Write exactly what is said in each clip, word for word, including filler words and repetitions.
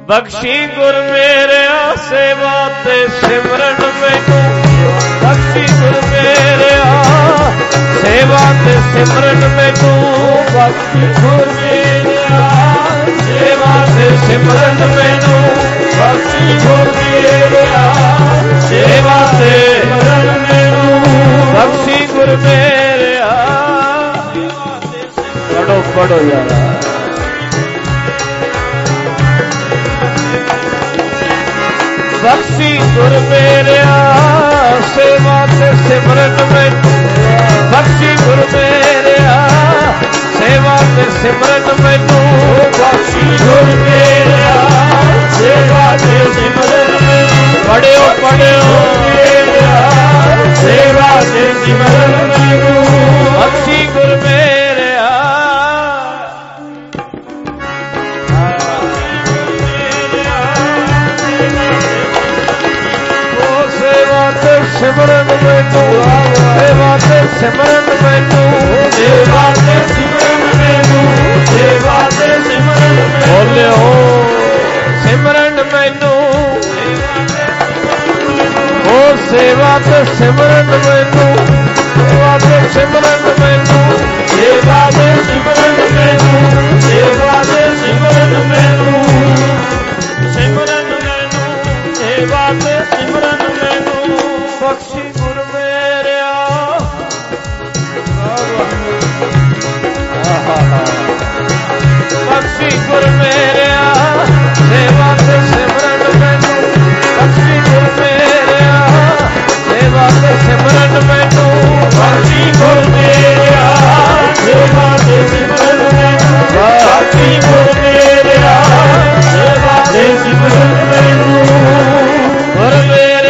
बख्शी गुर मेरे सेवा ते सिमरन मैनू बख्शी गुर मेरे सेवा ते सिमरन मैनू बख्शी गुर मेरे सेवा ते सिमरन मैनू बख्शी गुर मेरे सेवा ते सिमरन मैनू बख्शी गुर मेरे पढ़ो पढ़ो यार बख्शी गुर मेरे सेवा ते सिमरन मैनू बख्शी गुर मेरे सेवा ते सिमरन मैनू बख्शी गुर मेरे सेवा ते सिमरन मैनू पढ़ियो पढ़ियो सेवा ते सिमरन मैनू बख्शी गुर मेरे सिमरन मैनू सेवा ते सिमरन मैनू सेवा ते सिमरन मैनू सेवा ते सिमरन बोलियो सिमरन मैनू ओ सेवा ते सिमरन मैनू सेवा ते सिमरन मैनू सेवा ते सिमरन मैनू सेवा ते सिमरन मैनू सिमरन मैनू सेवा ते सिमरन मैनू बख्शी गुर मेरे बख्शी गुर मेरे सेवा ते सिमरन मैनू बख्शी गुर मेरे सेवा ते सिमरन मैनू बख्शी गुर मेरे सेवा ते सिमरन मैनू बख्शी गुर मेरे सेवा ते सिमरन मैनू गुर मेरे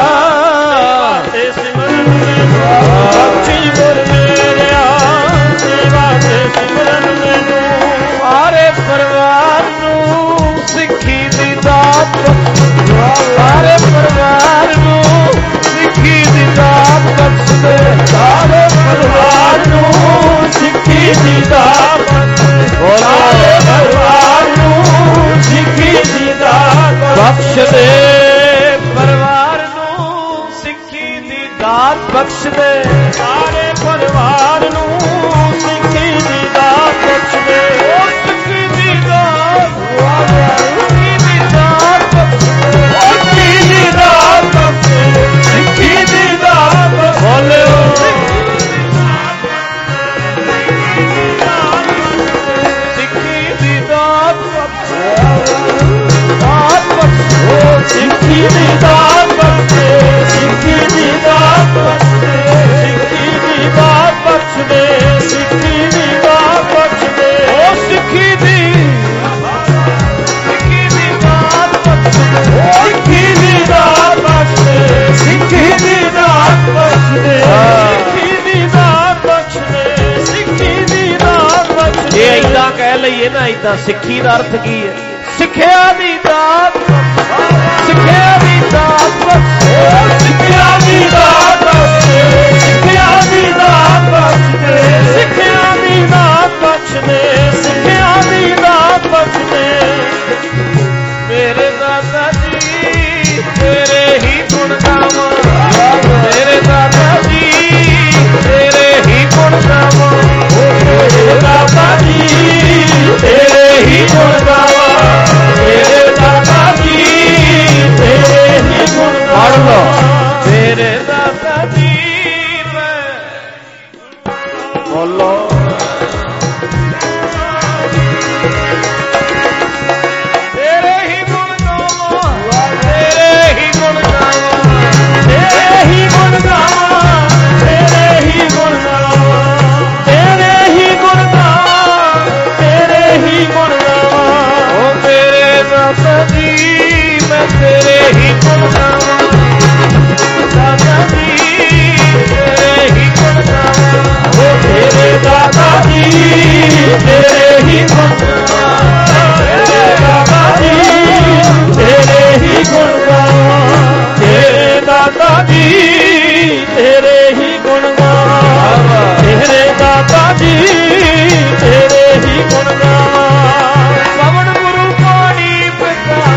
सारे परिवार नू सिक्खी दी दात बख्श दे सारे परिवार नू सिक्खी दी दात सारे परिवार नू सिक्खी दी दात बख्श दे परिवार नू सिक्खी दी दात बख्श दे सारे परिवार नू सिक्खी दी दात बख्श दे सिक्खी दी दात सिक्खी दी दात बख्शे सिक्खी दी दात बख्शे सिक्खी दी दात बख्शे सिक्खी दी दात बख्शे ओ सिक्खी दी सिक्खी दी दात बख्शे सिक्खी दी दात बख्शे सिक्खी दी दात बख्शे सिक्खी दी दात बख्शे सिक्खी दी दात बख्शे ये इदां कह लईए ना इदां सिक्खी दा अर्थ की है सिक्ख्या दी दात सिक्ख्या दी दात बख्शे सिक्ख्या दी दात बख्शे सिक्ख्या दी दात बख्शे सिक्ख्या दी दात बख्शे सिक्ख्या दी दात बख्शे मेरे दादा जी तेरे ही गुण गावां मेरे दादा जी तेरे ही गुण गावां मेरे दादा जी तेरे ही गुण गावां मेरे दादा जी तेरे ही गुण पढ़ लो तेरे दादा जी मैं बोलो तेरे ही गुण गावां तेरे ही गुण गावां तेरे ही गुण गावां तेरे ही गुण गावां तेरे ही गुण गावां तेरे ही गुण गावां ओ मेरे दादा जी मैं तेरे ही गुण गावां दादा जी तेरे ही गुण गावां ओ तेरे दादा जी तेरे ही गुण गावां तेरे दादा जी तेरे ही गुण गावां तेरे दादा जी तेरे ही गुण गावां तेरे दादा जी तेरे ही गुण गावां पवन गुरु पानी पिता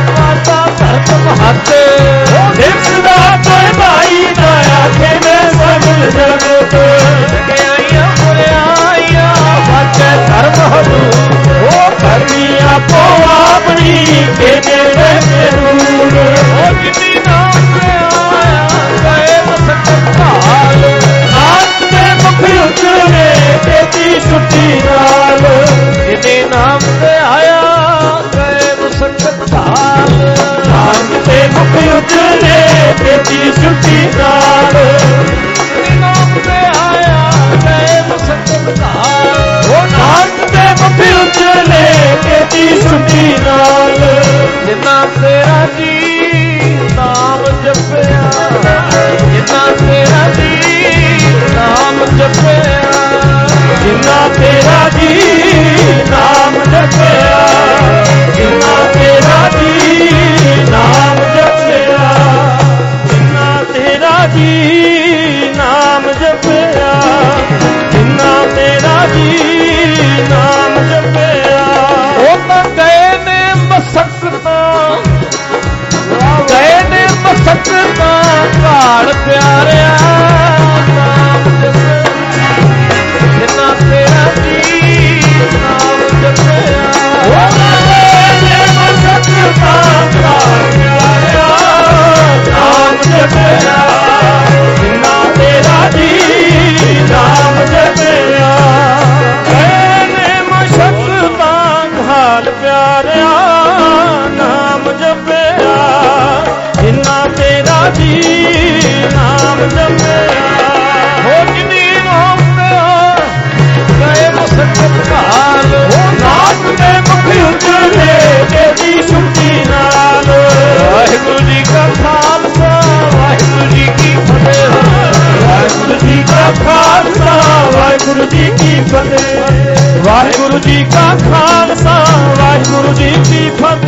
ਕੇ ਨੇੜੇ ਜ਼ਰੂਰ। ਉਹ ਜਿਨੀ ਨਾਮ ਤੇ ਆਇਆ ਗਏ ਮਸਕਤ ਘਾਲ, ਨਾਮ ਦੇ ਮੁਖ ਉਜਲੇ ਤੇਤੀ ਛੁੱਟੀ ਨਾਲ। ਜਿਨੀ ਨਾਮ ਤੇ ਆਇਆ ਗਏ ਮਸਕਤ ਘਾਲ, ਨਾਮ ਦੇ ਮੁਖ ਉਜਲੇ ਤੇਤੀ ਛੁੱਟੀ ਨਾਲ। ਜਿਨੀ ਨਾਮ ਤੇ ਆਇਆ ਗਏ ਮਸਕਤ ਘਾਲ, ਉਹ ਨਾਮ ਦੇ ਮੁਖ ਉਜਲੇ ਤੇਤੀ ਛੁੱਟੀ ਨਾਲ। ਜਿਨਾ ਤੇਰਾ ਜੀ ਨਾਮ ਜਪਿਆ, ਜਿਨਾ ਤੇਰਾ ਜੀ ਨਾਮ ਜਪਿਆ, ਜਿਨਾ ਤੇਰਾ ਜੀ ਨਾਮ ਜਪਿਆ, ਜਿਨਾ ਤੇਰਾ ਜੀ ਨਾਮ ਜਪਿਆ, ਜਿਨਾ ਤੇਰਾ ਜੀ ਨਾਮ ਜਪਿਆ, ਜਿਨਾ ਤੇਰਾ ਜੀ ਨਾਮ ਜਪਿਆ। ਉਹ ਤਾਂ ਗਏ ਨੇ ਮਸਕਤਾਂ, ਗਏ ਨੇ ਮਸਕਤਾਂ ਘਾੜ ਪਿਆਰਿਆ ਨਾਮ ਜਪਿਆ। ਜਿਨਾ ਤੇਰਾ ਜੀ ਨਾਮ ਜਪਿਆ, ਉਹ ਗਏ ਨੇ ਮਸਕਤਾਂ ਘਾੜ ਪਿਆਰਿਆ ਨਾਮ ਜਪਿਆ। ਜਿਨਾ ਤੇਰਾ ਜੀ ਨਾਮ ਜਪਿਆ, ਗਏ ਨੇ ਮਸਕਤਾਂ ਘਾੜ ਪਿਆਰਿਆ ਨਾਮ ਜਪਿਆ। ਜਿਨਾ ਤੇਰਾ ਜੀ ਨਾਮ ਜਪਿਆ, ਹੋ ਜਿਨੀ ਨਾਮ ਤੇ ਗਏ ਮਸਕਤ ਘਾਲ, ਉਹ ਨਾਮ ਦੇ ਮੁਖ ਉਜਲੇ ਤੇਰੀ ਛੁੱਟੀ ਨਾਲ। ਵਾਹਿਗੁਰੂ ਜੀ ਕਾ ਖਾਲਸਾ, ਵਾਹਿਗੁਰੂ ਜੀ ਕੀ ਫਤਿਹ। ਵਾਹਿਗੁਰੂ ਜੀ ਕਾ ਖਾਲਸਾ, ਵਾਹਿਗੁਰੂ ਜੀ ਕੀ ਫਤਿਹ। ਵਾਹਿਗੁਰੂ ਜੀ ਕਾ ਖਾਲਸਾ, ਵਾਹਿਗੁਰੂ ਜੀ ਕੀ ਫਤਿਹ।